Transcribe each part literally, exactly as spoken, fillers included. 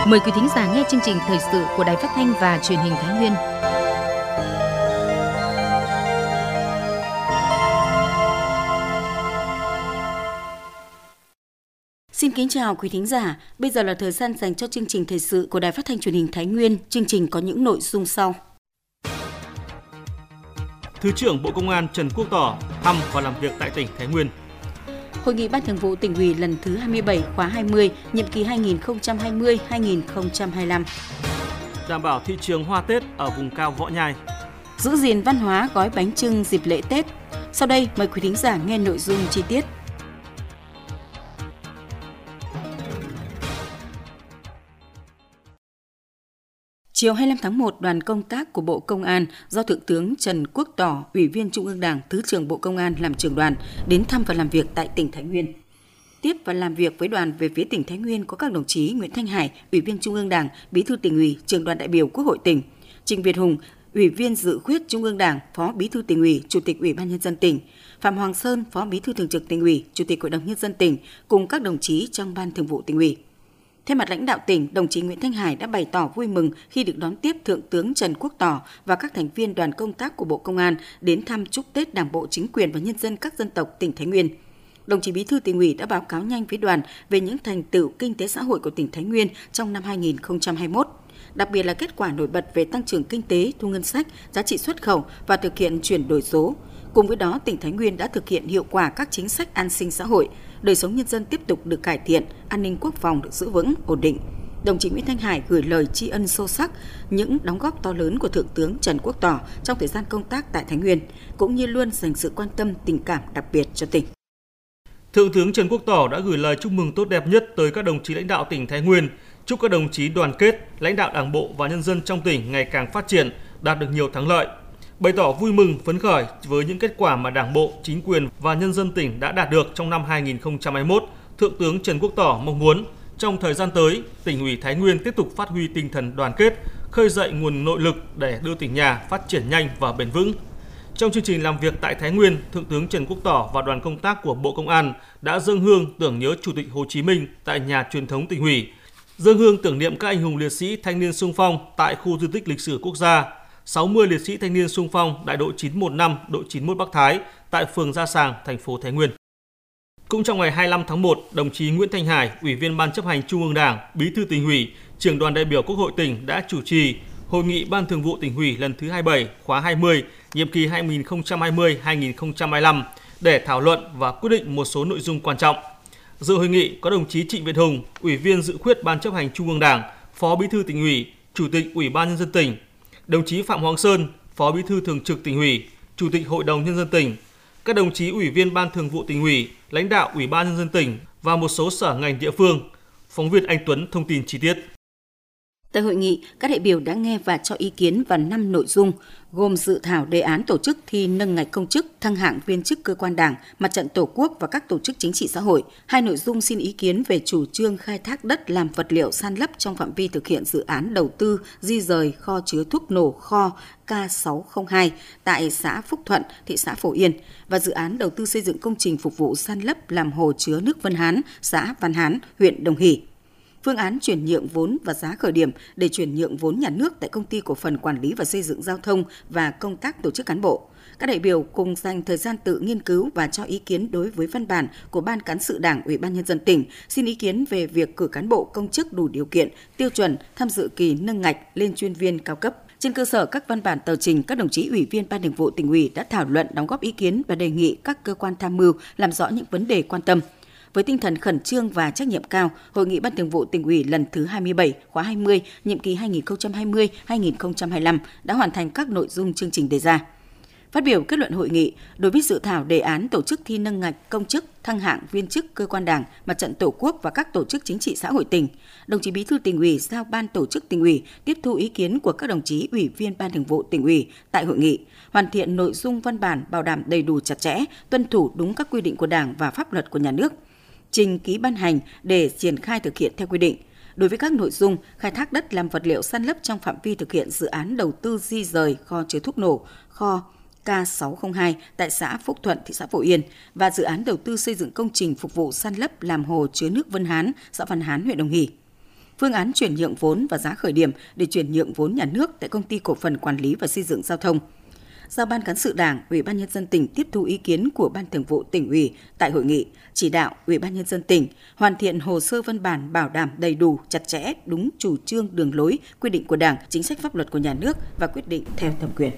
Mời quý thính giả nghe chương trình thời sự của Đài Phát thanh và Truyền hình Thái Nguyên. Xin kính chào quý thính giả. Bây giờ là thời gian dành cho chương trình thời sự của Đài Phát thanh Truyền hình Thái Nguyên. Chương trình có những nội dung sau. Thứ trưởng Bộ Công an Trần Quốc Tỏ thăm và làm việc tại tỉnh Thái Nguyên. Hội nghị Ban Thường vụ Tỉnh ủy lần thứ hai mươi bảy khóa hai mươi, nhiệm kỳ hai nghìn không trăm hai mươi đến hai nghìn không trăm hai mươi lăm. Đảm bảo thị trường hoa Tết ở vùng cao Võ Nhai. Giữ gìn văn hóa gói bánh chưng dịp lễ Tết. Sau đây mời quý thính giả nghe nội dung chi tiết. Chiều hai mươi lăm tháng một, đoàn công tác của Bộ Công an do Thượng tướng Trần Quốc Tỏ, Ủy viên Trung ương Đảng, Thứ trưởng Bộ Công an làm trưởng đoàn đến thăm và làm việc tại tỉnh Thái Nguyên. Tiếp và làm việc với đoàn về phía tỉnh Thái Nguyên có các đồng chí Nguyễn Thanh Hải, Ủy viên Trung ương Đảng, Bí thư Tỉnh ủy, Trưởng đoàn đại biểu Quốc hội tỉnh, Trịnh Việt Hùng, Ủy viên Dự khuyết Trung ương Đảng, Phó Bí thư Tỉnh ủy, Chủ tịch Ủy ban Nhân dân tỉnh, Phạm Hoàng Sơn, Phó Bí thư Thường trực Tỉnh ủy, Chủ tịch Hội đồng Nhân dân tỉnh cùng các đồng chí trong Ban Thường vụ Tỉnh ủy. Thay mặt lãnh đạo tỉnh, đồng chí Nguyễn Thanh Hải đã bày tỏ vui mừng khi được đón tiếp Thượng tướng Trần Quốc Tỏ và các thành viên đoàn công tác của Bộ Công an đến thăm chúc Tết Đảng bộ, chính quyền và nhân dân các dân tộc tỉnh Thái Nguyên. Đồng chí Bí thư Tỉnh ủy đã báo cáo nhanh với đoàn về những thành tựu kinh tế xã hội của tỉnh Thái Nguyên trong năm hai nghìn không trăm hai mươi mốt, đặc biệt là kết quả nổi bật về tăng trưởng kinh tế, thu ngân sách, giá trị xuất khẩu và thực hiện chuyển đổi số. Cùng với đó, tỉnh Thái Nguyên đã thực hiện hiệu quả các chính sách an sinh xã hội, đời sống nhân dân tiếp tục được cải thiện, an ninh quốc phòng được giữ vững, ổn định. Đồng chí Nguyễn Thanh Hải gửi lời tri ân sâu sắc những đóng góp to lớn của Thượng tướng Trần Quốc Tỏ trong thời gian công tác tại Thái Nguyên, cũng như luôn dành sự quan tâm, tình cảm đặc biệt cho tỉnh. Thượng tướng Trần Quốc Tỏ đã gửi lời chúc mừng tốt đẹp nhất tới các đồng chí lãnh đạo tỉnh Thái Nguyên, chúc các đồng chí đoàn kết, lãnh đạo Đảng bộ và nhân dân trong tỉnh ngày càng phát triển, đạt được nhiều thắng lợi. Bày tỏ vui mừng, phấn khởi với những kết quả mà Đảng bộ, chính quyền và nhân dân tỉnh đã đạt được trong năm hai nghìn không trăm hai mươi mốt, Thượng tướng Trần Quốc Tỏ mong muốn trong thời gian tới, tỉnh ủy Thái Nguyên tiếp tục phát huy tinh thần đoàn kết, khơi dậy nguồn nội lực để đưa tỉnh nhà phát triển nhanh và bền vững. Trong chương trình làm việc tại Thái Nguyên, Thượng tướng Trần Quốc Tỏ và đoàn công tác của Bộ Công an đã dâng hương tưởng nhớ Chủ tịch Hồ Chí Minh tại nhà truyền thống tỉnh ủy, dâng hương tưởng niệm các anh hùng liệt sĩ thanh niên xung phong tại khu di tích lịch sử quốc gia, sáu mươi liệt sĩ thanh niên xung phong đại đội chín một năm, đội chín mốt Bắc Thái tại phường Gia Sàng, thành phố Thái Nguyên. Cũng trong ngày hai mươi lăm tháng một, đồng chí Nguyễn Thanh Hải, Ủy viên Ban chấp hành Trung ương Đảng, Bí thư Tỉnh ủy, Trưởng đoàn đại biểu Quốc hội tỉnh đã chủ trì Hội nghị Ban Thường vụ Tỉnh ủy lần thứ hai mươi bảy khóa hai mươi, nhiệm kỳ hai nghìn không trăm hai mươi đến hai nghìn không trăm hai mươi lăm để thảo luận và quyết định một số nội dung quan trọng. Dự hội nghị có đồng chí Trịnh Việt Hùng, Ủy viên Dự khuyết Ban chấp hành Trung ương Đảng, Phó Bí thư Tỉnh ủy, Chủ tịch Ủy ban Nhân dân tỉnh, đồng chí Phạm Hoàng Sơn, Phó Bí thư Thường trực Tỉnh ủy, Chủ tịch Hội đồng Nhân dân tỉnh, các đồng chí Ủy viên Ban Thường vụ Tỉnh ủy, lãnh đạo Ủy ban Nhân dân tỉnh và một số sở ngành địa phương. Phóng viên Anh Tuấn thông tin chi tiết. Tại hội nghị, các đại biểu đã nghe và cho ý kiến vào năm nội dung, gồm dự thảo đề án tổ chức thi nâng ngạch công chức, thăng hạng viên chức cơ quan Đảng, Mặt trận Tổ quốc và các tổ chức chính trị xã hội. Hai nội dung xin ý kiến về chủ trương khai thác đất làm vật liệu san lấp trong phạm vi thực hiện dự án đầu tư di rời kho chứa thuốc nổ kho K sáu không hai tại xã Phúc Thuận, thị xã Phổ Yên và dự án đầu tư xây dựng công trình phục vụ san lấp làm hồ chứa nước Vân Hán, xã Văn Hán, huyện Đồng Hỷ. Phương án chuyển nhượng vốn và giá khởi điểm để chuyển nhượng vốn nhà nước tại Công ty Cổ phần Quản lý và Xây dựng Giao thông và công tác tổ chức cán bộ. Các đại biểu cùng dành thời gian tự nghiên cứu và cho ý kiến đối với văn bản của Ban Cán sự Đảng, Ủy ban Nhân dân tỉnh, xin ý kiến về việc cử cán bộ công chức đủ điều kiện, tiêu chuẩn tham dự kỳ nâng ngạch lên chuyên viên cao cấp. Trên cơ sở các văn bản tờ trình, các đồng chí Ủy viên Ban Thường vụ Tỉnh ủy đã thảo luận, đóng góp ý kiến và đề nghị các cơ quan tham mưu làm rõ những vấn đề quan tâm. Với tinh thần khẩn trương và trách nhiệm cao, Hội nghị Ban Thường vụ Tỉnh ủy lần thứ hai mươi bảy khóa hai mươi, nhiệm kỳ hai nghìn không trăm hai mươi đến hai nghìn không trăm hai mươi lăm đã hoàn thành các nội dung chương trình đề ra. Phát biểu kết luận hội nghị, đối với dự thảo đề án tổ chức thi nâng ngạch công chức, thăng hạng viên chức cơ quan Đảng, Mặt trận Tổ quốc và các tổ chức chính trị xã hội tỉnh, đồng chí Bí thư Tỉnh ủy giao Ban tổ chức Tỉnh ủy tiếp thu ý kiến của các đồng chí Ủy viên Ban Thường vụ Tỉnh ủy tại hội nghị, hoàn thiện nội dung văn bản bảo đảm đầy đủ chặt chẽ, tuân thủ đúng các quy định của Đảng và pháp luật của nhà nước, trình ký ban hành để triển khai thực hiện theo quy định. Đối với các nội dung khai thác đất làm vật liệu san lấp trong phạm vi thực hiện dự án đầu tư di rời kho chứa thuốc nổ, kho K sáu không hai tại xã Phúc Thuận, thị xã Phổ Yên và dự án đầu tư xây dựng công trình phục vụ san lấp làm hồ chứa nước Vân Hán, xã Văn Hán, huyện Đồng Hỷ. phương án chuyển nhượng vốn và giá khởi điểm để chuyển nhượng vốn nhà nước tại Công ty Cổ phần Quản lý và Xây dựng Giao thông. Giao Ban Cán sự Đảng, Ủy ban Nhân dân tỉnh tiếp thu ý kiến của Ban Thường vụ Tỉnh ủy tại hội nghị, chỉ đạo Ủy ban Nhân dân tỉnh hoàn thiện hồ sơ văn bản bảo đảm đầy đủ, chặt chẽ, đúng chủ trương, đường lối, quy định của Đảng, chính sách pháp luật của nhà nước và quyết định theo thẩm quyền.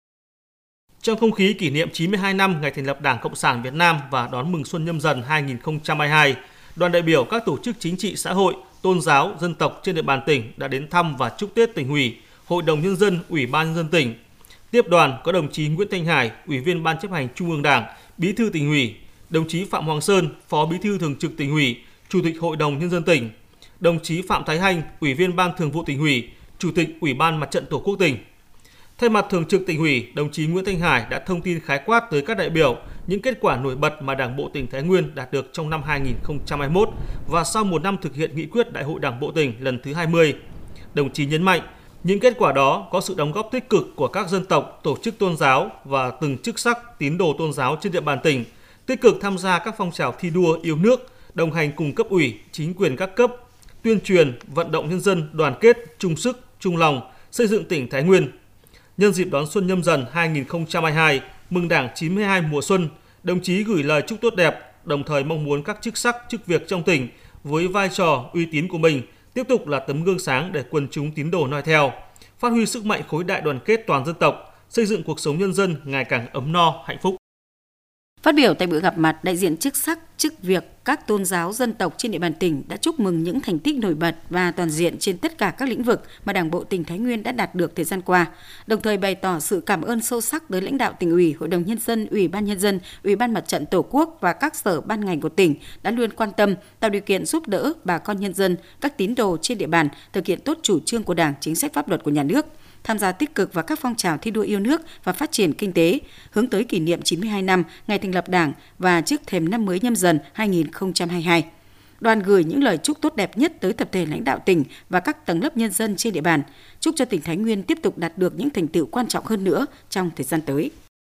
Trong không khí kỷ niệm chín mươi hai năm ngày thành lập Đảng Cộng sản Việt Nam và đón mừng Xuân Nhâm Dần hai nghìn không trăm hai mươi hai, đoàn đại biểu các tổ chức chính trị xã hội, tôn giáo, dân tộc trên địa bàn tỉnh đã đến thăm và chúc Tết Tỉnh ủy, Hội đồng Nhân dân, Ủy ban Nhân dân tỉnh. Tiếp đoàn có đồng chí Nguyễn Thanh Hải, Ủy viên Ban Chấp hành Trung ương Đảng, Bí thư Tỉnh ủy, đồng chí Phạm Hoàng Sơn, Phó Bí thư Thường trực Tỉnh ủy, Chủ tịch Hội đồng Nhân dân tỉnh, đồng chí Phạm Thái Hanh, Ủy viên Ban Thường vụ Tỉnh ủy, Chủ tịch Ủy ban Mặt trận Tổ quốc tỉnh. Thay mặt Thường trực Tỉnh ủy, đồng chí Nguyễn Thanh Hải đã thông tin khái quát tới các đại biểu những kết quả nổi bật mà Đảng bộ tỉnh Thái Nguyên đạt được trong năm hai nghìn không trăm hai mươi mốt và sau một năm thực hiện nghị quyết Đại hội Đảng bộ tỉnh lần thứ hai mươi. Đồng chí nhấn mạnh, những kết quả đó có sự đóng góp tích cực của các dân tộc, tổ chức tôn giáo và từng chức sắc tín đồ tôn giáo trên địa bàn tỉnh, tích cực tham gia các phong trào thi đua yêu nước, đồng hành cùng cấp ủy, chính quyền các cấp, tuyên truyền, vận động nhân dân đoàn kết, chung sức, chung lòng, xây dựng tỉnh Thái Nguyên. Nhân dịp đón Xuân Nhâm Dần hai nghìn không trăm hai mươi hai, mừng Đảng chín mươi hai mùa xuân, đồng chí gửi lời chúc tốt đẹp, đồng thời mong muốn các chức sắc, chức việc trong tỉnh với vai trò, uy tín của mình tiếp tục là tấm gương sáng để quần chúng tín đồ noi theo, phát huy sức mạnh khối đại đoàn kết toàn dân tộc, xây dựng cuộc sống nhân dân ngày càng ấm no, hạnh phúc. Phát biểu tại buổi gặp mặt, đại diện chức sắc, chức việc các tôn giáo dân tộc trên địa bàn tỉnh đã chúc mừng những thành tích nổi bật và toàn diện trên tất cả các lĩnh vực mà Đảng bộ tỉnh Thái Nguyên đã đạt được thời gian qua, đồng thời bày tỏ sự cảm ơn sâu sắc tới lãnh đạo Tỉnh ủy, Hội đồng Nhân dân, Ủy ban Nhân dân, Ủy ban Mặt trận Tổ quốc và các sở ban ngành của tỉnh đã luôn quan tâm, tạo điều kiện giúp đỡ bà con nhân dân, các tín đồ trên địa bàn thực hiện tốt chủ trương của Đảng, chính sách pháp luật của nhà nước, tham gia tích cực vào các phong trào thi đua yêu nước và phát triển kinh tế, hướng tới kỷ niệm chín mươi hai năm ngày thành lập Đảng và trước thềm năm mới Nhâm Dần hai nghìn không trăm hai mươi hai. Đoàn gửi những lời chúc tốt đẹp nhất tới tập thể lãnh đạo tỉnh và các tầng lớp nhân dân trên địa bàn, chúc cho tỉnh Thái Nguyên tiếp tục đạt được những thành tựu quan trọng hơn nữa trong thời gian tới.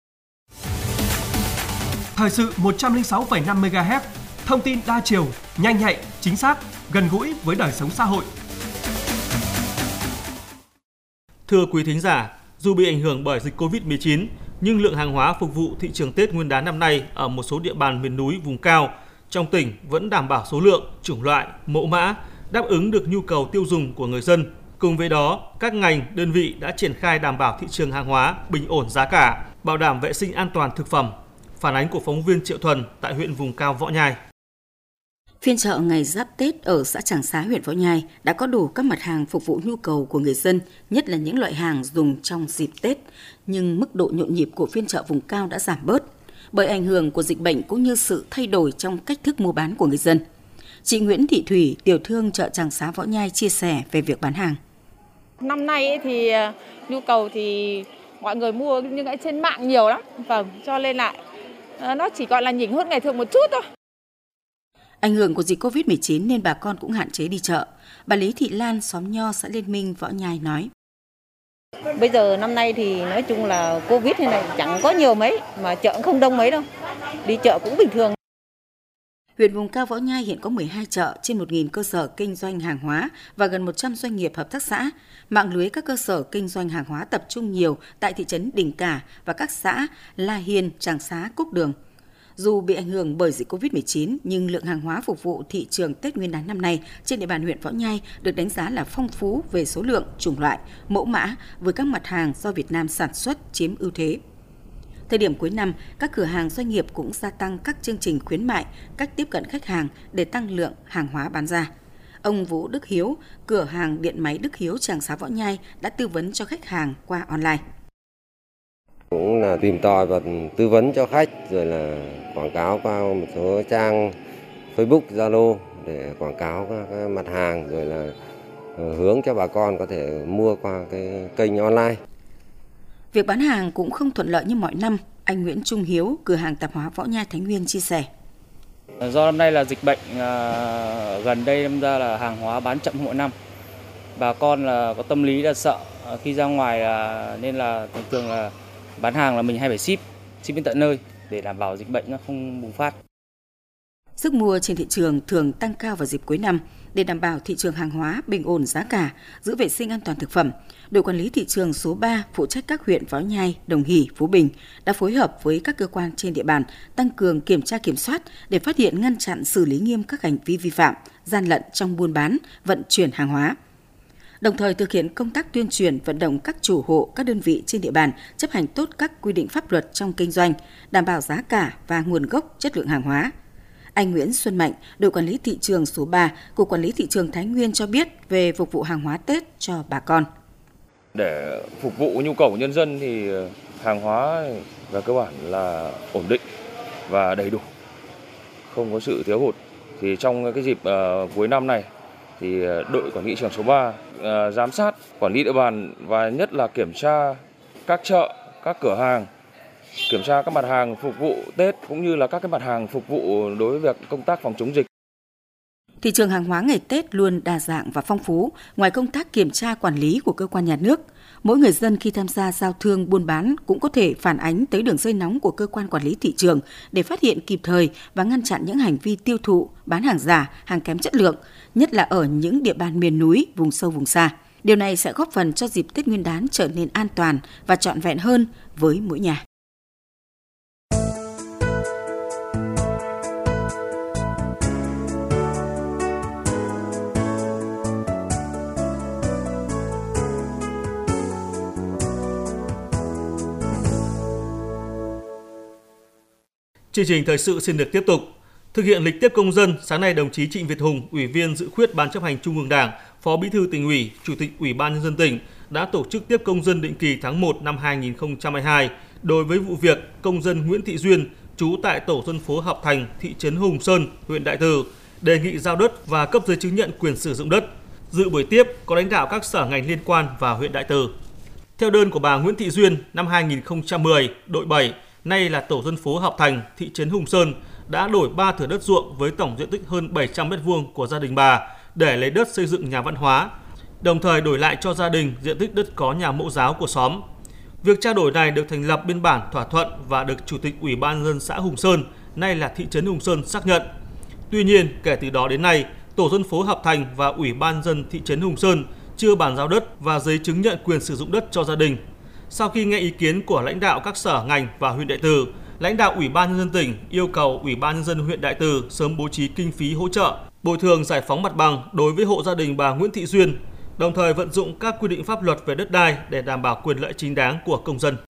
Thời sự một trăm lẻ sáu phẩy năm mê ga héc, thông tin đa chiều, nhanh nhạy, chính xác, gần gũi với đời sống xã hội. Thưa quý thính giả, dù bị ảnh hưởng bởi dịch covid mười chín, nhưng lượng hàng hóa phục vụ thị trường Tết Nguyên đán năm nay ở một số địa bàn miền núi, vùng cao trong tỉnh vẫn đảm bảo số lượng, chủng loại, mẫu mã, đáp ứng được nhu cầu tiêu dùng của người dân. Cùng với đó, các ngành, đơn vị đã triển khai đảm bảo thị trường hàng hóa bình ổn giá cả, bảo đảm vệ sinh an toàn thực phẩm. Phản ánh của phóng viên Triệu Thuần tại huyện vùng cao Võ Nhai. Phiên chợ ngày Giáp Tết ở xã Tràng Xá, huyện Võ Nhai đã có đủ các mặt hàng phục vụ nhu cầu của người dân, nhất là những loại hàng dùng trong dịp Tết. Nhưng mức độ nhộn nhịp của phiên chợ vùng cao đã giảm bớt bởi ảnh hưởng của dịch bệnh cũng như sự thay đổi trong cách thức mua bán của người dân. Chị Nguyễn Thị Thủy, tiểu thương chợ Tràng Xá Võ Nhai chia sẻ về việc bán hàng. Năm nay ấy thì nhu cầu thì mọi người mua những cái trên mạng nhiều lắm, vâng, cho nên lại nó chỉ gọi là nhỉnh hơn ngày thường một chút thôi. Ảnh hưởng của dịch covid mười chín nên bà con cũng hạn chế đi chợ. Bà Lý Thị Lan, xóm Nho, xã Liên Minh, Võ Nhai nói. Bây giờ năm nay thì nói chung là Covid thế này chẳng có nhiều mấy, mà chợ cũng không đông mấy đâu. Đi chợ cũng bình thường. Huyện vùng cao Võ Nhai hiện có mười hai chợ, trên một nghìn cơ sở kinh doanh hàng hóa và gần một trăm doanh nghiệp hợp tác xã. Mạng lưới các cơ sở kinh doanh hàng hóa tập trung nhiều tại thị trấn Đình Cả và các xã La Hiên, Tràng Xá, Cúc Đường. Dù bị ảnh hưởng bởi dịch covid mười chín, nhưng lượng hàng hóa phục vụ thị trường Tết Nguyên đán năm nay trên địa bàn huyện Võ Nhai được đánh giá là phong phú về số lượng, chủng loại, mẫu mã với các mặt hàng do Việt Nam sản xuất chiếm ưu thế. Thời điểm cuối năm, các cửa hàng doanh nghiệp cũng gia tăng các chương trình khuyến mại, cách tiếp cận khách hàng để tăng lượng hàng hóa bán ra. Ông Vũ Đức Hiếu, cửa hàng điện máy Đức Hiếu Tràng Xá Võ Nhai đã tư vấn cho khách hàng qua online. Cũng là tìm tòi và tư vấn cho khách, rồi là quảng cáo qua một số trang Facebook, Zalo để quảng cáo các mặt hàng, rồi là hướng cho bà con có thể mua qua cái kênh online. Việc bán hàng cũng không thuận lợi như mọi năm. Anh Nguyễn Trung Hiếu, cửa hàng tạp hóa Võ Nhai Thái Nguyên chia sẻ. Do năm nay là dịch bệnh, à, gần đây đâm ra là hàng hóa bán chậm mỗi năm. Bà con là có tâm lý là sợ khi ra ngoài là, nên là thường thường là bán hàng là mình hay phải ship, ship đến tận nơi để đảm bảo dịch bệnh nó không bùng phát. Sức mua trên thị trường thường tăng cao vào dịp cuối năm. Để đảm bảo thị trường hàng hóa bình ổn giá cả, giữ vệ sinh an toàn thực phẩm, đội quản lý thị trường số ba phụ trách các huyện Võ Nhai, Đồng Hỷ, Phú Bình đã phối hợp với các cơ quan trên địa bàn tăng cường kiểm tra kiểm soát để phát hiện, ngăn chặn, xử lý nghiêm các hành vi vi phạm, gian lận trong buôn bán, vận chuyển hàng hóa. Đồng thời thực hiện công tác tuyên truyền, vận động các chủ hộ, các đơn vị trên địa bàn chấp hành tốt các quy định pháp luật trong kinh doanh, đảm bảo giá cả và nguồn gốc, chất lượng hàng hóa. Anh Nguyễn Xuân Mạnh, đội quản lý thị trường số ba, Cục Quản lý Thị trường Thái Nguyên cho biết về phục vụ hàng hóa Tết cho bà con. Để phục vụ nhu cầu của nhân dân thì hàng hóa về cơ bản là ổn định và đầy đủ, không có sự thiếu hụt. Thì trong cái dịp uh, cuối năm này thì đội quản lý thị trường số ba uh, giám sát, quản lý địa bàn và nhất là kiểm tra các chợ, các cửa hàng, kiểm tra các mặt hàng phục vụ Tết cũng như là các cái mặt hàng phục vụ đối với việc công tác phòng chống dịch. Thị trường hàng hóa ngày Tết luôn đa dạng và phong phú. Ngoài công tác kiểm tra quản lý của cơ quan nhà nước, mỗi người dân khi tham gia giao thương buôn bán cũng có thể phản ánh tới đường dây nóng của cơ quan quản lý thị trường để phát hiện kịp thời và ngăn chặn những hành vi tiêu thụ, bán hàng giả, hàng kém chất lượng, nhất là ở những địa bàn miền núi, vùng sâu, vùng xa. Điều này sẽ góp phần cho dịp Tết Nguyên đán trở nên an toàn và trọn vẹn hơn với mỗi nhà. Chương trình thời sự xin được tiếp tục. Thực hiện lịch tiếp công dân, sáng nay đồng chí Trịnh Việt Hùng, Ủy viên Dự khuyết Ban Chấp hành Trung ương Đảng, Phó Bí thư Tỉnh ủy, Chủ tịch Ủy ban Nhân dân tỉnh đã tổ chức tiếp công dân định kỳ tháng một năm hai nghìn không trăm hai mươi hai đối với vụ việc công dân Nguyễn Thị Duyên, trú tại tổ dân phố Hợp Thành, thị trấn Hùng Sơn, huyện Đại Từ, đề nghị giao đất và cấp giấy chứng nhận quyền sử dụng đất. Dự buổi tiếp có lãnh đạo các sở ngành liên quan và huyện Đại Từ. Theo đơn của bà Nguyễn Thị Duyên, năm hai nghìn không trăm mười, đội bảy, nay là tổ dân phố Hợp Thành, thị trấn Hùng Sơn, đã đổi ba thửa đất ruộng với tổng diện tích hơn bảy trăm mét vuông của gia đình bà để lấy đất xây dựng nhà văn hóa, đồng thời đổi lại cho gia đình diện tích đất có nhà mẫu giáo của xóm. Việc trao đổi này được thành lập biên bản thỏa thuận và được Chủ tịch Ủy ban Nhân dân xã Hùng Sơn, nay là thị trấn Hùng Sơn xác nhận. Tuy nhiên, kể từ đó đến nay, tổ dân phố Hợp Thành và Ủy ban Nhân dân thị trấn Hùng Sơn chưa bàn giao đất và giấy chứng nhận quyền sử dụng đất cho gia đình. Sau khi nghe ý kiến của lãnh đạo các sở ngành và huyện Đại Từ, lãnh đạo Ủy ban Nhân dân tỉnh yêu cầu Ủy ban Nhân dân huyện Đại Từ sớm bố trí kinh phí hỗ trợ, bồi thường giải phóng mặt bằng đối với hộ gia đình bà Nguyễn Thị Duyên, đồng thời vận dụng các quy định pháp luật về đất đai để đảm bảo quyền lợi chính đáng của công dân.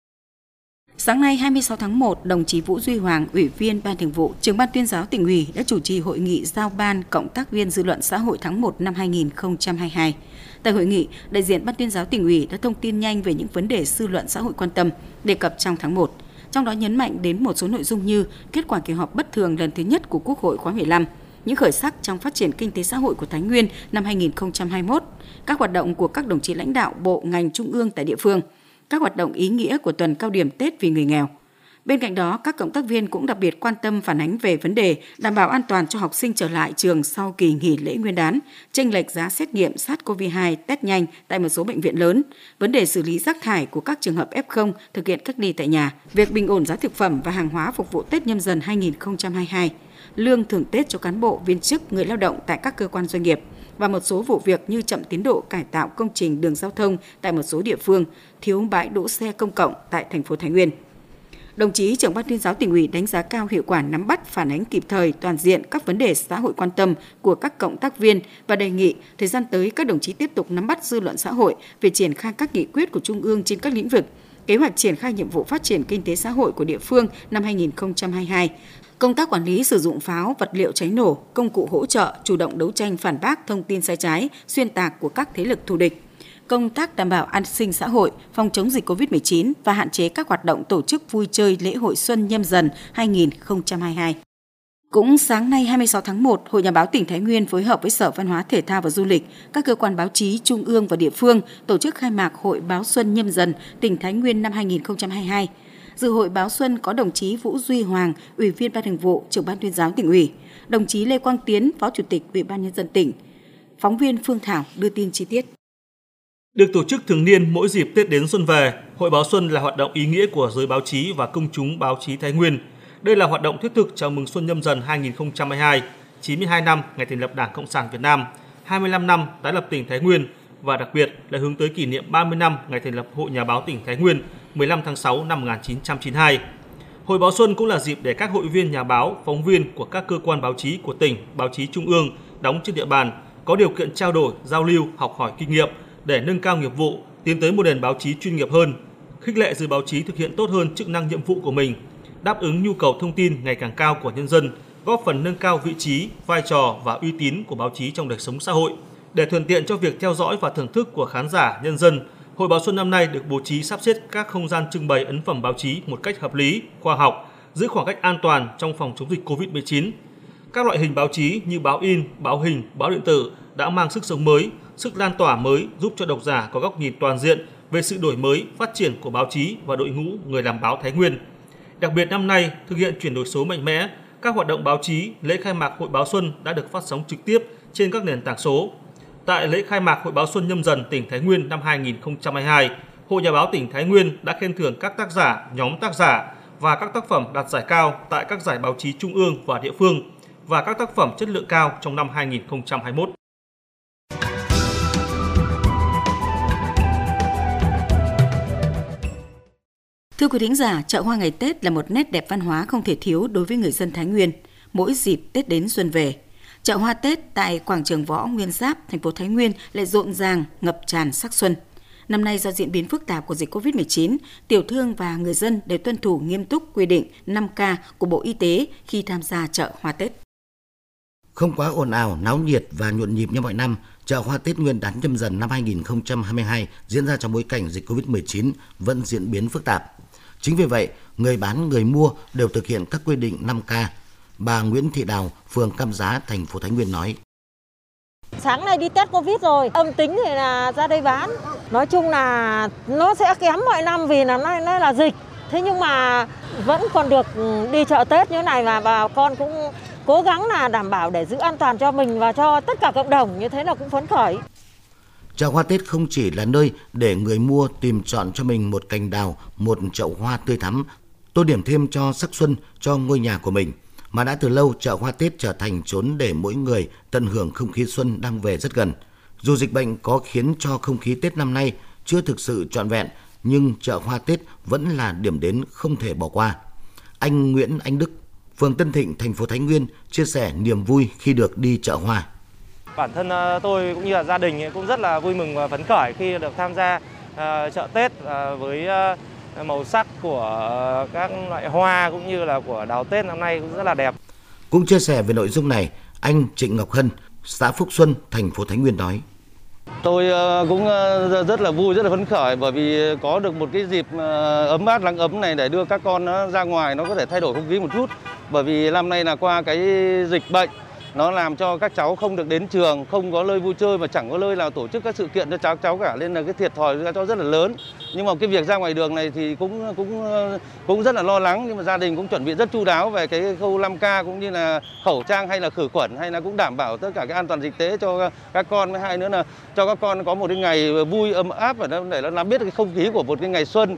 Sáng nay hai mươi sáu tháng một, đồng chí Vũ Duy Hoàng, Ủy viên Ban Thường vụ, Trưởng ban Tuyên giáo Tỉnh ủy đã chủ trì hội nghị giao ban cộng tác viên dư luận xã hội tháng một năm hai nghìn không trăm hai mươi hai. Tại hội nghị, đại diện Ban Tuyên giáo Tỉnh ủy đã thông tin nhanh về những vấn đề dư luận xã hội quan tâm đề cập trong tháng một. Trong đó nhấn mạnh đến một số nội dung như kết quả kỳ họp bất thường lần thứ nhất của Quốc hội khóa mười lăm, những khởi sắc trong phát triển kinh tế xã hội của Thái Nguyên năm hai nghìn không trăm hai mươi mốt, các hoạt động của các đồng chí lãnh đạo bộ ngành trung ương tại địa phương, các hoạt động ý nghĩa của tuần cao điểm Tết vì người nghèo. Bên cạnh đó, các cộng tác viên cũng đặc biệt quan tâm phản ánh về vấn đề đảm bảo an toàn cho học sinh trở lại trường sau kỳ nghỉ lễ Nguyên đán, chênh lệch giá xét nghiệm SARS-xê o vê hai test nhanh tại một số bệnh viện lớn, vấn đề xử lý rác thải của các trường hợp ép không thực hiện cách ly tại nhà, việc bình ổn giá thực phẩm và hàng hóa phục vụ Tết Nhâm Dần hai nghìn không trăm hai mươi hai, lương thưởng Tết cho cán bộ, viên chức, người lao động tại các cơ quan doanh nghiệp và một số vụ việc như chậm tiến độ cải tạo công trình đường giao thông tại một số địa phương, thiếu bãi đỗ xe công cộng tại thành phố Thái Nguyên. Đồng chí Trưởng ban Tuyên giáo Tỉnh ủy đánh giá cao hiệu quả nắm bắt, phản ánh kịp thời, toàn diện các vấn đề xã hội quan tâm của các cộng tác viên và đề nghị thời gian tới các đồng chí tiếp tục nắm bắt dư luận xã hội về triển khai các nghị quyết của Trung ương trên các lĩnh vực, kế hoạch triển khai nhiệm vụ phát triển kinh tế xã hội của địa phương năm hai nghìn không trăm hai mươi hai, công tác quản lý sử dụng pháo, vật liệu cháy nổ, công cụ hỗ trợ, chủ động đấu tranh phản bác thông tin sai trái, xuyên tạc của các thế lực thù địch, công tác đảm bảo an sinh xã hội, phòng chống dịch covid mười chín và hạn chế các hoạt động tổ chức vui chơi lễ hội Xuân Nhâm Dần hai nghìn không trăm hai mươi hai. Cũng sáng nay hai mươi sáu tháng một, Hội Nhà báo tỉnh Thái Nguyên phối hợp với Sở Văn hóa Thể thao và Du lịch, các cơ quan báo chí trung ương và địa phương tổ chức khai mạc Hội Báo Xuân Nhâm Dần tỉnh Thái Nguyên năm hai nghìn không trăm hai mươi hai. Dự hội báo xuân có đồng chí Vũ Duy Hoàng, Ủy viên Ban Thường vụ, Trưởng ban Tuyên giáo Tỉnh ủy, đồng chí Lê Quang Tiến, Phó Chủ tịch Ủy ban Nhân dân tỉnh. Phóng viên Phương Thảo đưa tin chi tiết. Được tổ chức thường niên mỗi dịp Tết đến xuân về, Hội Báo Xuân là hoạt động ý nghĩa của giới báo chí và công chúng báo chí Thái Nguyên. Đây là hoạt động thiết thực chào mừng Xuân Nhâm Dần hai nghìn không trăm hai mươi hai, chín mươi hai năm ngày thành lập Đảng Cộng sản Việt Nam, hai mươi lăm năm tái lập tỉnh Thái Nguyên và đặc biệt là hướng tới kỷ niệm ba mươi năm ngày thành lập Hội Nhà báo tỉnh Thái Nguyên mười lăm tháng sáu năm một nghìn chín trăm chín mươi hai. Hội báo xuân cũng là dịp để các hội viên nhà báo, phóng viên của các cơ quan báo chí của tỉnh, báo chí trung ương đóng trên địa bàn có điều kiện trao đổi, giao lưu, học hỏi kinh nghiệm để nâng cao nghiệp vụ, tiến tới một nền báo chí chuyên nghiệp hơn, khích lệ giới báo chí thực hiện tốt hơn chức năng nhiệm vụ của mình, đáp ứng nhu cầu thông tin ngày càng cao của nhân dân, góp phần nâng cao vị trí, vai trò và uy tín của báo chí trong đời sống xã hội. Để thuận tiện cho việc theo dõi và thưởng thức của khán giả, nhân dân, Hội báo xuân năm nay được bố trí sắp xếp các không gian trưng bày ấn phẩm báo chí một cách hợp lý, khoa học, giữ khoảng cách an toàn trong phòng chống dịch covid mười chín. Các loại hình báo chí như báo in, báo hình, báo điện tử đã mang sức sống mới, sức lan tỏa mới giúp cho độc giả có góc nhìn toàn diện về sự đổi mới, phát triển của báo chí và đội ngũ người làm báo Thái Nguyên. Đặc biệt năm nay, thực hiện chuyển đổi số mạnh mẽ, các hoạt động báo chí, lễ khai mạc Hội báo xuân đã được phát sóng trực tiếp trên các nền tảng số. Tại lễ khai mạc Hội báo xuân Nhâm Dần tỉnh Thái Nguyên năm hai nghìn không trăm hai mươi hai, Hội Nhà báo tỉnh Thái Nguyên đã khen thưởng các tác giả, nhóm tác giả và các tác phẩm đạt giải cao tại các giải báo chí trung ương và địa phương và các tác phẩm chất lượng cao trong năm hai nghìn không trăm hai mươi mốt. Thưa quý thính giả, chợ hoa ngày Tết là một nét đẹp văn hóa không thể thiếu đối với người dân Thái Nguyên mỗi dịp Tết đến xuân về. Chợ hoa Tết tại quảng trường Võ Nguyên Giáp, thành phố Thái Nguyên lại rộn ràng, ngập tràn sắc xuân. Năm nay do diễn biến phức tạp của dịch covid mười chín, tiểu thương và người dân đều tuân thủ nghiêm túc quy định năm K của Bộ Y tế khi tham gia chợ hoa Tết. Không quá ồn ào, náo nhiệt và nhộn nhịp như mọi năm, chợ hoa Tết Nguyên đán Nhâm Dần năm hai nghìn không trăm hai mươi hai diễn ra trong bối cảnh dịch covid mười chín vẫn diễn biến phức tạp. Chính vì vậy, người bán, người mua đều thực hiện các quy định năm K. Bà Nguyễn Thị Đào, phường Cam Giá, thành phố Thái Nguyên nói. Sáng nay đi test Covid rồi, âm tính thì là ra đây bán. Nói chung là nó sẽ kém mọi năm vì năm nay nó là dịch. Thế nhưng mà vẫn còn được đi chợ Tết như thế này và bà con cũng cố gắng là đảm bảo để giữ an toàn cho mình và cho tất cả cộng đồng, như thế là cũng phấn khởi. Chợ hoa Tết không chỉ là nơi để người mua tìm chọn cho mình một cành đào, một chậu hoa tươi thắm, tô điểm thêm cho sắc xuân cho ngôi nhà của mình, mà đã từ lâu chợ hoa Tết trở thành chốn để mỗi người tận hưởng không khí xuân đang về rất gần. Dù dịch bệnh có khiến cho không khí Tết năm nay chưa thực sự trọn vẹn, nhưng chợ hoa Tết vẫn là điểm đến không thể bỏ qua. Anh Nguyễn Anh Đức, phường Tân Thịnh, thành phố Thái Nguyên chia sẻ niềm vui khi được đi chợ hoa. Bản thân tôi cũng như là gia đình cũng rất là vui mừng và phấn khởi khi được tham gia chợ Tết với màu sắc của các loại hoa cũng như là của đào Tết năm nay cũng rất là đẹp. Cũng chia sẻ về nội dung này, anh Trịnh Ngọc Hân, xã Phúc Xuân, thành phố Thái Nguyên nói. Tôi cũng rất là vui, rất là phấn khởi bởi vì có được một cái dịp ấm áp, nắng ấm này để đưa các con nó ra ngoài, nó có thể thay đổi không khí một chút. Bởi vì năm nay là qua cái dịch bệnh, nó làm cho các cháu không được đến trường, không có nơi vui chơi và chẳng có nơi nào tổ chức các sự kiện cho cháu cháu cả, nên là cái thiệt thòi ra cho rất là lớn. Nhưng mà cái việc ra ngoài đường này thì cũng cũng cũng rất là lo lắng, nhưng mà gia đình cũng chuẩn bị rất chu đáo về cái khâu năm K cũng như là khẩu trang hay là khử khuẩn hay là cũng đảm bảo tất cả cái an toàn dịch tế cho các con, với hai nữa là cho các con có một cái ngày vui ấm áp và để nó nắm biết cái không khí của một cái ngày xuân.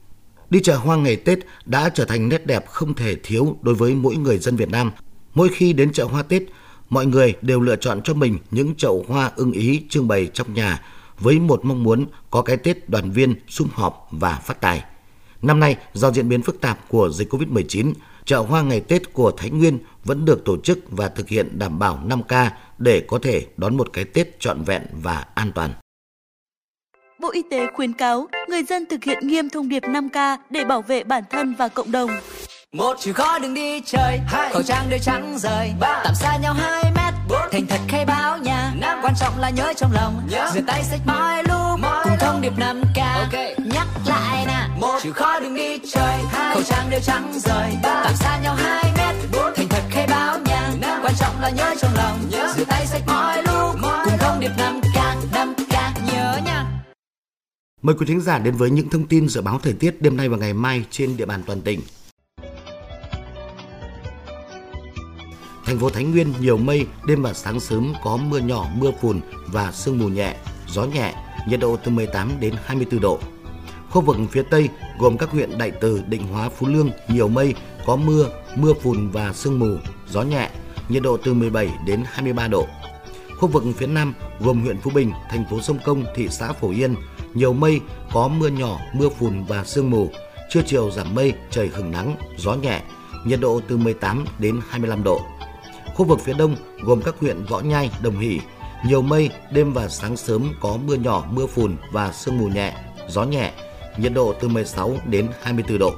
Đi chợ hoa ngày Tết đã trở thành nét đẹp không thể thiếu đối với mỗi người dân Việt Nam. Mỗi khi đến chợ hoa Tết, mọi người đều lựa chọn cho mình những chậu hoa ưng ý trưng bày trong nhà với một mong muốn có cái Tết đoàn viên, sum họp và phát tài. Năm nay, do diễn biến phức tạp của dịch covid mười chín, chợ hoa ngày Tết của Thái Nguyên vẫn được tổ chức và thực hiện đảm bảo năm K để có thể đón một cái Tết trọn vẹn và an toàn. Bộ Y tế khuyến cáo người dân thực hiện nghiêm thông điệp năm K để bảo vệ bản thân và cộng đồng. Một chữ khó đừng đi chơi, hai. Khẩu trang đeo trắng rời, ba. Tạm xa nhau hai mét, bốn. Thành thật khai báo nhà, năm. Quan trọng là nhớ trong lòng, nhớ. Rửa tay sạch mọi lúc, mọi cùng thông điệp năm K. Okay. Nhắc lại nè, một chữ khó đừng đi chơi, hai. Khẩu trang đeo trắng rời, ba. Tạm xa nhau hai mét, bốn. Thành thật khai báo nhà, năm. Quan trọng là nhớ trong lòng, nhớ. Rửa tay sạch mọi lúc, mọi cùng thông điệp năm K, năm K nhớ nha. Mời quý thính giả đến với những thông tin dự báo thời tiết đêm nay và ngày mai trên địa bàn toàn tỉnh. Thành phố Thái Nguyên nhiều mây, đêm và sáng sớm có mưa nhỏ, mưa phùn và sương mù nhẹ, gió nhẹ, nhiệt độ từ mười tám đến hai mươi tư độ. Khu vực phía Tây gồm các huyện Đại Từ, Định Hóa, Phú Lương nhiều mây, có mưa, mưa phùn và sương mù, gió nhẹ, nhiệt độ từ mười bảy đến hai mươi ba độ. Khu vực phía Nam gồm huyện Phú Bình, thành phố Sông Công, thị xã Phổ Yên, nhiều mây, có mưa nhỏ, mưa phùn và sương mù. Trưa chiều giảm mây, trời hửng nắng, gió nhẹ, nhiệt độ từ mười tám đến hai mươi lăm độ. Khu vực phía Đông gồm các huyện Võ Nhai, Đồng Hỷ, nhiều mây, đêm và sáng sớm có mưa nhỏ, mưa phùn và sương mù nhẹ, gió nhẹ, nhiệt độ từ mười sáu đến hai mươi tư độ.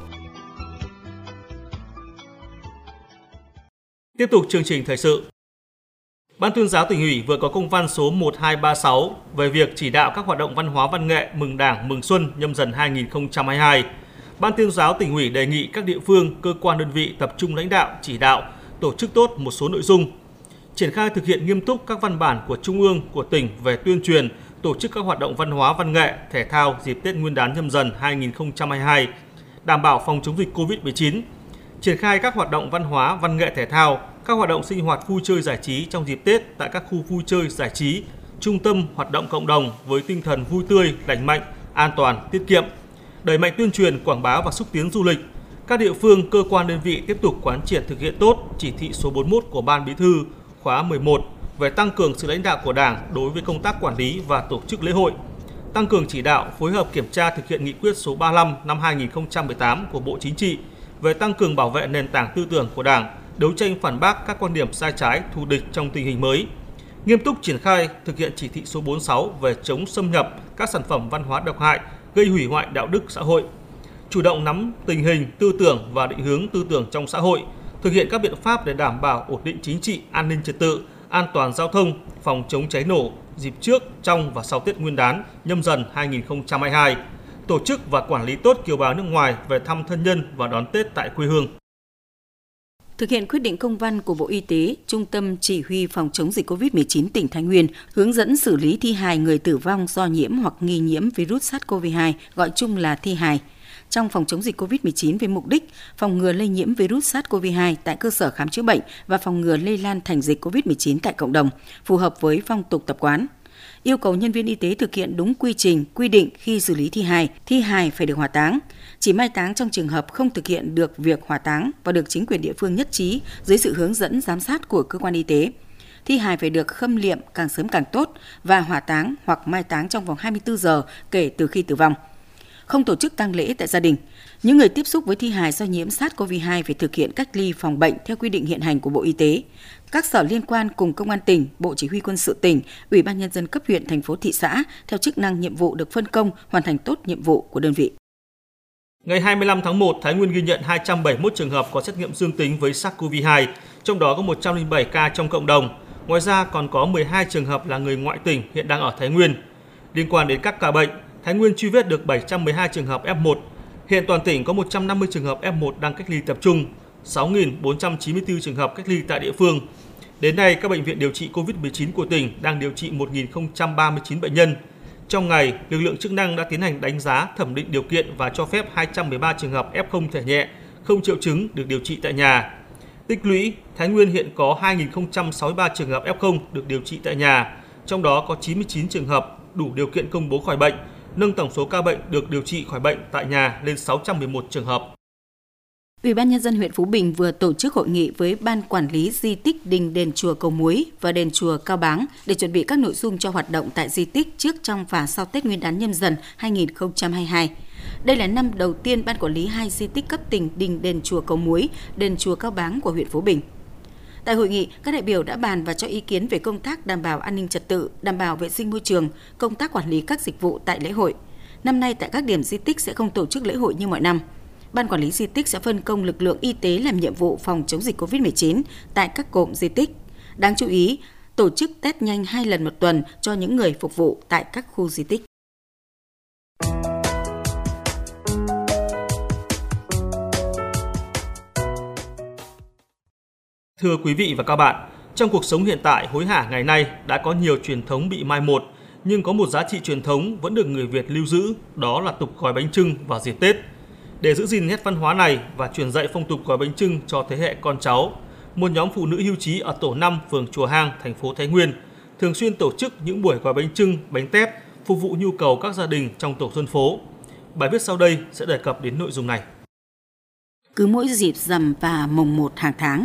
Tiếp tục chương trình thời sự. Ban Tuyên giáo Tỉnh ủy vừa có công văn số một hai ba sáu về việc chỉ đạo các hoạt động văn hóa văn nghệ mừng Đảng, mừng Xuân Nhâm Dần hai nghìn không trăm hai mươi hai. Ban Tuyên giáo Tỉnh ủy đề nghị các địa phương, cơ quan đơn vị tập trung lãnh đạo, chỉ đạo, tổ chức tốt một số nội dung, triển khai thực hiện nghiêm túc các văn bản của Trung ương, của tỉnh về tuyên truyền, tổ chức các hoạt động văn hóa văn nghệ, thể thao dịp Tết Nguyên đán Nhâm Dần hai nghìn không trăm hai mươi hai, đảm bảo phòng chống dịch covid mười chín, triển khai các hoạt động văn hóa, văn nghệ thể thao, các hoạt động sinh hoạt vui chơi giải trí trong dịp Tết tại các khu vui chơi giải trí, trung tâm hoạt động cộng đồng với tinh thần vui tươi, lành mạnh, an toàn, tiết kiệm, đẩy mạnh tuyên truyền, quảng bá và xúc tiến du lịch. Các địa phương, cơ quan đơn vị tiếp tục quán triệt thực hiện tốt chỉ thị số bốn mươi mốt của Ban Bí thư khóa mười một về tăng cường sự lãnh đạo của Đảng đối với công tác quản lý và tổ chức lễ hội, tăng cường chỉ đạo, phối hợp kiểm tra thực hiện nghị quyết số ba mươi lăm năm hai nghìn không trăm mười tám của Bộ Chính trị về tăng cường bảo vệ nền tảng tư tưởng của Đảng, đấu tranh phản bác các quan điểm sai trái, thù địch trong tình hình mới, nghiêm túc triển khai thực hiện chỉ thị số bốn mươi sáu về chống xâm nhập các sản phẩm văn hóa độc hại gây hủy hoại đạo đức xã hội, chủ động nắm tình hình tư tưởng và định hướng tư tưởng trong xã hội, thực hiện các biện pháp để đảm bảo ổn định chính trị, an ninh trật tự, an toàn giao thông, phòng chống cháy nổ dịp trước, trong và sau Tết Nguyên đán Nhâm Dần hai nghìn không trăm hai mươi hai, tổ chức và quản lý tốt kiều bào nước ngoài về thăm thân nhân và đón Tết tại quê hương. Thực hiện quyết định công văn của Bộ Y tế, Trung tâm Chỉ huy Phòng chống dịch covid mười chín tỉnh Thái Nguyên hướng dẫn xử lý thi hài người tử vong do nhiễm hoặc nghi nhiễm virus SARS-xê o vê hai, gọi chung là thi hài, trong phòng chống dịch covid mười chín với mục đích phòng ngừa lây nhiễm virus SARS-xê o vê hai tại cơ sở khám chữa bệnh và phòng ngừa lây lan thành dịch covid mười chín tại cộng đồng, phù hợp với phong tục tập quán. Yêu cầu nhân viên y tế thực hiện đúng quy trình, quy định khi xử lý thi hài, thi hài phải được hỏa táng. Chỉ mai táng trong trường hợp không thực hiện được việc hỏa táng và được chính quyền địa phương nhất trí dưới sự hướng dẫn giám sát của cơ quan y tế. Thi hài phải được khâm liệm càng sớm càng tốt và hỏa táng hoặc mai táng trong vòng hai mươi tư giờ kể từ khi tử vong. Không tổ chức tang lễ tại gia đình. Những người tiếp xúc với thi hài do nhiễm SARS-xê o vê hai phải thực hiện cách ly phòng bệnh theo quy định hiện hành của Bộ Y tế. Các sở liên quan cùng Công an tỉnh, Bộ Chỉ huy Quân sự tỉnh, Ủy ban Nhân dân cấp huyện, thành phố, thị xã theo chức năng nhiệm vụ được phân công hoàn thành tốt nhiệm vụ của đơn vị. Ngày hai mươi lăm tháng một, Thái Nguyên ghi nhận hai trăm bảy mươi mốt trường hợp có xét nghiệm dương tính với SARS-xê o vê hai, trong đó có một trăm lẻ bảy ca trong cộng đồng. Ngoài ra còn có mười hai trường hợp là người ngoại tỉnh hiện đang ở Thái Nguyên. Liên quan đến các ca bệnh, Thái Nguyên truy vết được bảy trăm mười hai trường hợp ép một. Hiện toàn tỉnh có một trăm năm mươi trường hợp ép một đang cách ly tập trung, sáu nghìn bốn trăm chín mươi tư trường hợp cách ly tại địa phương. Đến nay, các bệnh viện điều trị covid mười chín của tỉnh đang điều trị một nghìn không trăm ba mươi chín bệnh nhân. Trong ngày, lực lượng chức năng đã tiến hành đánh giá, thẩm định điều kiện và cho phép hai trăm mười ba trường hợp ép không thể nhẹ, không triệu chứng được điều trị tại nhà. Tích lũy, Thái Nguyên hiện có hai nghìn không trăm sáu mươi ba trường hợp ép không được điều trị tại nhà, trong đó có chín mươi chín trường hợp đủ điều kiện công bố khỏi bệnh, nâng tổng số ca bệnh được điều trị khỏi bệnh tại nhà lên sáu trăm mười một trường hợp. Ủy ban Nhân dân huyện Phú Bình vừa tổ chức hội nghị với Ban Quản lý Di tích Đình Đền Chùa Cầu Muối và Đền Chùa Cao Báng để chuẩn bị các nội dung cho hoạt động tại di tích trước, trong và sau Tết Nguyên đán Nhâm Dần hai nghìn không trăm hai mươi hai. Đây là năm đầu tiên Ban Quản lý hai di tích cấp tỉnh Đình Đền Chùa Cầu Muối, Đền Chùa Cao Báng của huyện Phú Bình. Tại hội nghị, các đại biểu đã bàn và cho ý kiến về công tác đảm bảo an ninh trật tự, đảm bảo vệ sinh môi trường, công tác quản lý các dịch vụ tại lễ hội. Năm nay tại các điểm di tích sẽ không tổ chức lễ hội như mọi năm. Ban Quản lý di tích sẽ phân công lực lượng y tế làm nhiệm vụ phòng chống dịch covid mười chín tại các cụm di tích. Đáng chú ý, tổ chức test nhanh hai lần một tuần cho những người phục vụ tại các khu di tích. Thưa quý vị và các bạn, trong cuộc sống hiện tại hối hả ngày nay đã có nhiều truyền thống bị mai một, nhưng có một giá trị truyền thống vẫn được người Việt lưu giữ, đó là tục gói bánh chưng vào dịp Tết. Để giữ gìn nét văn hóa này và truyền dạy phong tục gói bánh chưng cho thế hệ con cháu, một nhóm phụ nữ hưu trí ở tổ năm, phường Chùa Hang, thành phố Thái Nguyên thường xuyên tổ chức những buổi gói bánh chưng, bánh tét phục vụ nhu cầu các gia đình trong tổ dân phố. Bài viết sau đây sẽ đề cập đến nội dung này. Cứ mỗi dịp rằm và mồng một hàng tháng,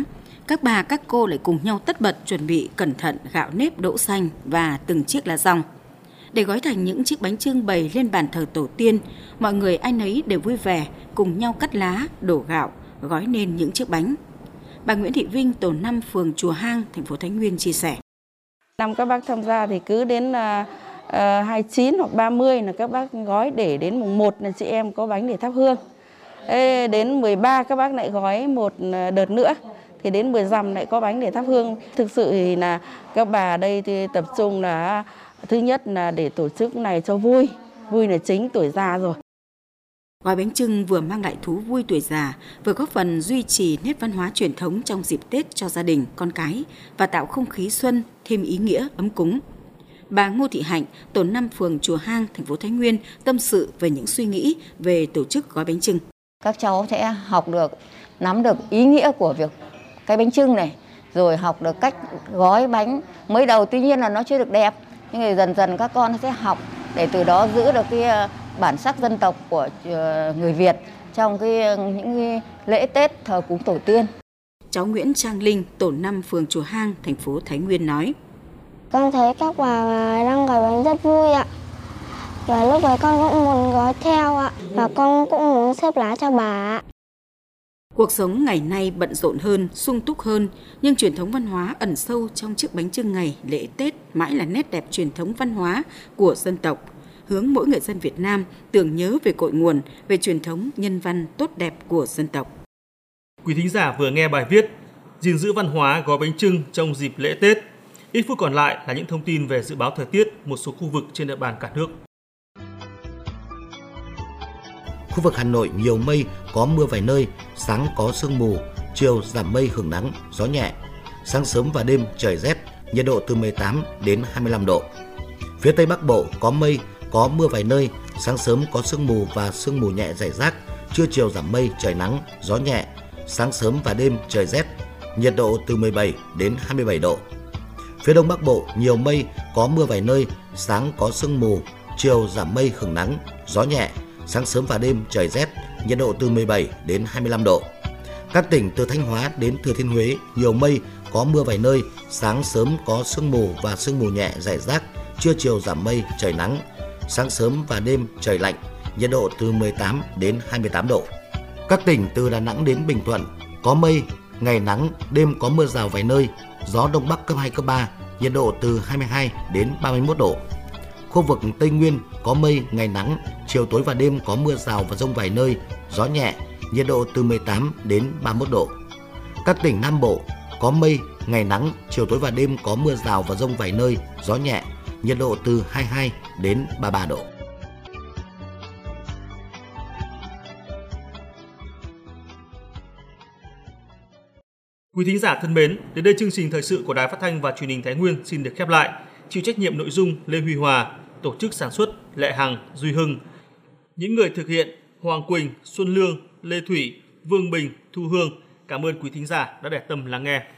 các bà các cô lại cùng nhau tất bật chuẩn bị cẩn thận gạo nếp, đỗ xanh và từng chiếc lá dong. Để gói thành những chiếc bánh chưng bày lên bàn thờ tổ tiên, mọi người ai nấy đều vui vẻ, cùng nhau cắt lá, đổ gạo, gói nên những chiếc bánh. Bà Nguyễn Thị Vinh, tổ năm phường Chùa Hang, thành phố Thái Nguyên chia sẻ. Năm các bác tham gia thì cứ đến uh, hai mươi chín hoặc ba mươi là các bác gói để đến mùng một là chị em có bánh để thắp hương. Ê, đến mười ba các bác lại gói một đợt nữa. Thì đến mười rằm lại có bánh để thắp hương. Thực sự thì là các bà đây thì tập trung là thứ nhất là để tổ chức này cho vui. Vui là chính, tuổi già rồi. Gói bánh chưng vừa mang lại thú vui tuổi già, vừa góp phần duy trì nét văn hóa truyền thống trong dịp Tết cho gia đình, con cái và tạo không khí xuân thêm ý nghĩa ấm cúng. Bà Ngô Thị Hạnh, tổ năm phường Chùa Hang, thành phố Thái Nguyên tâm sự về những suy nghĩ về tổ chức gói bánh chưng. Các cháu sẽ học được, nắm được ý nghĩa của việc cái bánh chưng này, rồi học được cách gói bánh. Mới đầu tuy nhiên là nó chưa được đẹp, nhưng rồi dần dần các con sẽ học để từ đó giữ được cái bản sắc dân tộc của người Việt trong cái những cái lễ Tết thờ cúng tổ tiên. Cháu Nguyễn Trang Linh, tổ năm phường Chùa Hang, thành phố Thái Nguyên nói: Con thấy các bà đang gói bánh rất vui ạ. Và lúc ấy con cũng muốn gói theo ạ. Và con cũng muốn xếp lá cho bà ạ. Cuộc sống ngày nay bận rộn hơn, sung túc hơn, nhưng truyền thống văn hóa ẩn sâu trong chiếc bánh chưng ngày lễ Tết mãi là nét đẹp truyền thống văn hóa của dân tộc, hướng mỗi người dân Việt Nam tưởng nhớ về cội nguồn, về truyền thống nhân văn tốt đẹp của dân tộc. Quý thính giả vừa nghe bài viết gìn giữ văn hóa gói bánh chưng trong dịp lễ Tết. Ít phút còn lại là những thông tin về dự báo thời tiết một số khu vực trên địa bàn cả nước. Khu vực Hà Nội nhiều mây, có mưa vài nơi, sáng có sương mù, chiều giảm mây hưởng nắng, gió nhẹ. Sáng sớm và đêm trời rét, nhiệt độ từ mười tám đến hai mươi lăm độ. Phía Tây Bắc Bộ có mây, có mưa vài nơi, sáng sớm có sương mù và sương mù nhẹ rải rác, trưa chiều giảm mây, trời nắng, gió nhẹ. Sáng sớm và đêm trời rét, nhiệt độ từ mười bảy đến hai mươi bảy độ. Phía Đông Bắc Bộ nhiều mây, có mưa vài nơi, sáng có sương mù, chiều giảm mây hưởng nắng, gió nhẹ. Sáng sớm và đêm trời rét, nhiệt độ từ mười bảy đến hai mươi lăm độ. Các tỉnh từ Thanh Hóa đến Thừa Thiên Huế nhiều mây, có mưa vài nơi, sáng sớm có sương mù và sương mù nhẹ rải rác, trưa chiều giảm mây, trời nắng. Sáng sớm và đêm trời lạnh, nhiệt độ từ mười tám đến hai mươi tám độ. Các tỉnh từ Đà Nẵng đến Bình Thuận có mây, ngày nắng, đêm có mưa rào vài nơi, gió Đông Bắc cấp hai, cấp ba, nhiệt độ từ hai mươi hai đến ba mươi mốt độ. Khu vực Tây Nguyên có mây, ngày nắng, chiều tối và đêm có mưa rào và dông vài nơi, gió nhẹ, nhiệt độ từ mười tám đến ba mươi mốt độ. Các tỉnh Nam Bộ có mây, ngày nắng, chiều tối và đêm có mưa rào và dông vài nơi, gió nhẹ, nhiệt độ từ hai mươi hai đến ba mươi ba độ. Quý thính giả thân mến, đến đây chương trình thời sự của Đài Phát thanh và Truyền hình Thái Nguyên xin được khép lại. Chịu trách nhiệm nội dung Lê Huy Hòa, tổ chức sản xuất Lệ Hằng, Duy Hưng. Những người thực hiện Hoàng Quỳnh, Xuân Lương, Lê Thủy, Vương Bình, Thu Hương. Cảm ơn quý thính giả đã để tâm lắng nghe.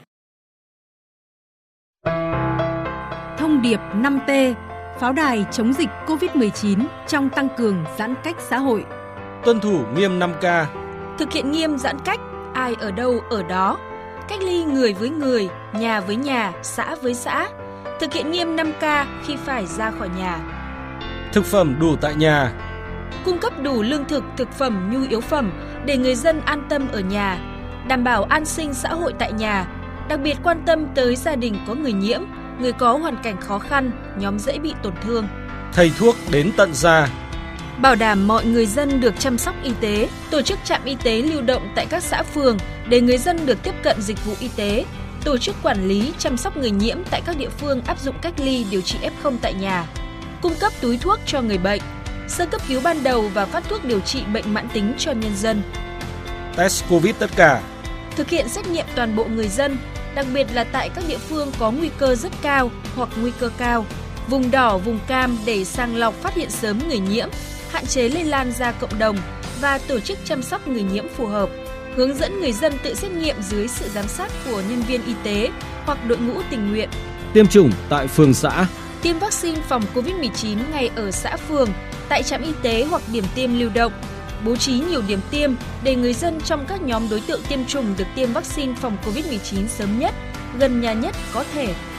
Thông điệp năm T, pháo đài chống dịch covid mười chín trong tăng cường giãn cách xã hội. Tuân thủ nghiêm năm K. Thực hiện nghiêm giãn cách, ai ở đâu ở đó. Cách ly người với người, nhà với nhà, xã với xã. Thực hiện nghiêm năm K khi phải ra khỏi nhà. Thực phẩm đủ tại nhà. Cung cấp đủ lương thực, thực phẩm, nhu yếu phẩm để người dân an tâm ở nhà, đảm bảo an sinh xã hội tại nhà, đặc biệt quan tâm tới gia đình có người nhiễm, người có hoàn cảnh khó khăn, nhóm dễ bị tổn thương. Thầy thuốc đến tận gia. Bảo đảm mọi người dân được chăm sóc y tế, tổ chức trạm y tế lưu động tại các xã phường để người dân được tiếp cận dịch vụ y tế, tổ chức quản lý chăm sóc người nhiễm tại các địa phương áp dụng cách ly điều trị ép không tại nhà, cung cấp túi thuốc cho người bệnh, sơ cấp cứu ban đầu và phát thuốc điều trị bệnh mãn tính cho nhân dân. Test Covid tất cả. Thực hiện xét nghiệm toàn bộ người dân, đặc biệt là tại các địa phương có nguy cơ rất cao hoặc nguy cơ cao, vùng đỏ, vùng cam để sàng lọc phát hiện sớm người nhiễm, hạn chế lây lan ra cộng đồng và tổ chức chăm sóc người nhiễm phù hợp. Hướng dẫn người dân tự xét nghiệm dưới sự giám sát của nhân viên y tế hoặc đội ngũ tình nguyện. Tiêm chủng tại phường xã. Tiêm vaccine phòng covid mười chín ngay ở xã phường, tại trạm y tế hoặc điểm tiêm lưu động. bố trí nhiều điểm tiêm để người dân trong các nhóm đối tượng tiêm chủng được tiêm vaccine phòng covid mười chín sớm nhất, gần nhà nhất có thể.